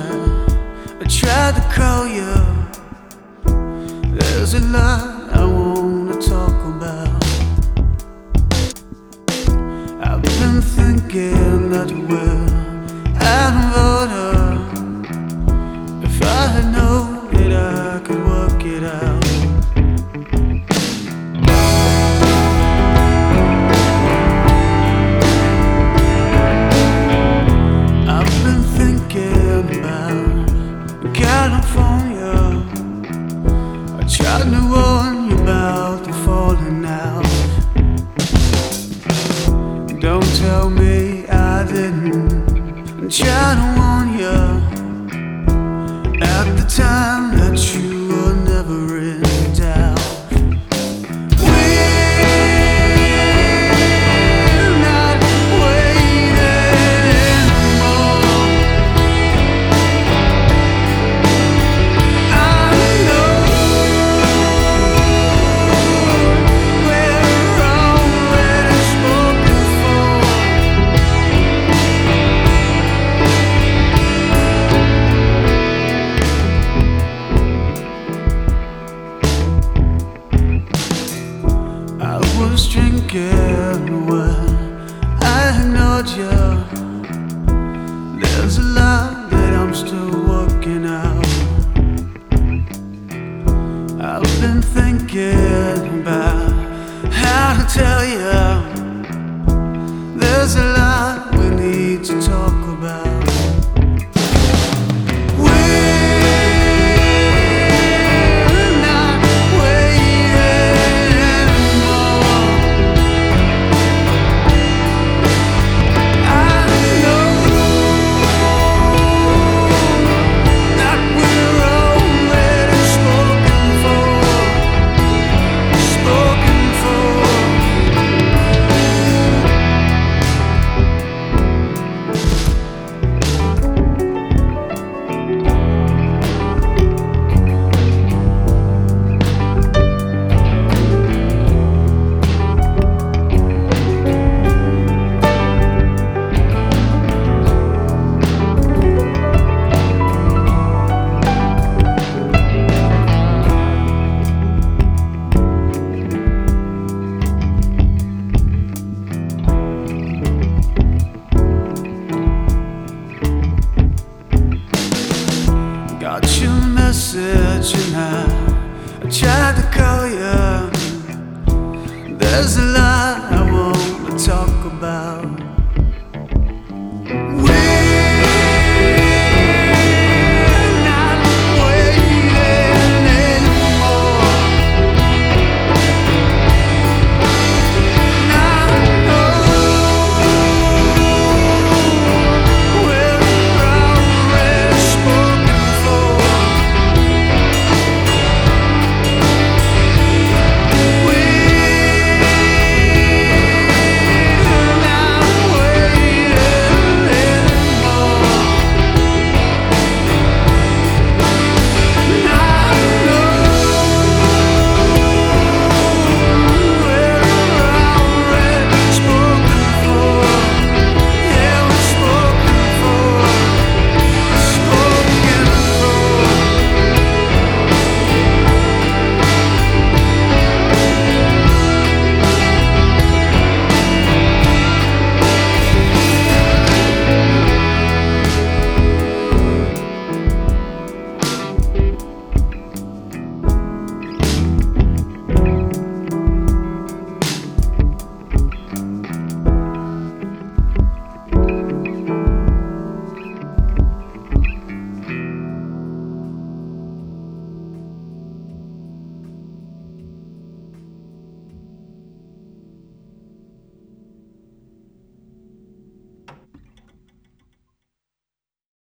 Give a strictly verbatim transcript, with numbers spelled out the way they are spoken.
I tried to call you. There's a lot I wanna talk about. I've been thinking that we're out of order. If I had known that I could work it out. California, I tried to warn you about the falling out. Don't tell me I didn't. I'm trying to warn you at the time that you were never in doubt. I was drinking when I ignored you. There's a lot that I'm still working out. I've been thinking about how to tell you. There's a lot we need to talk about. Got your message and I, I tried to call you. There's a lot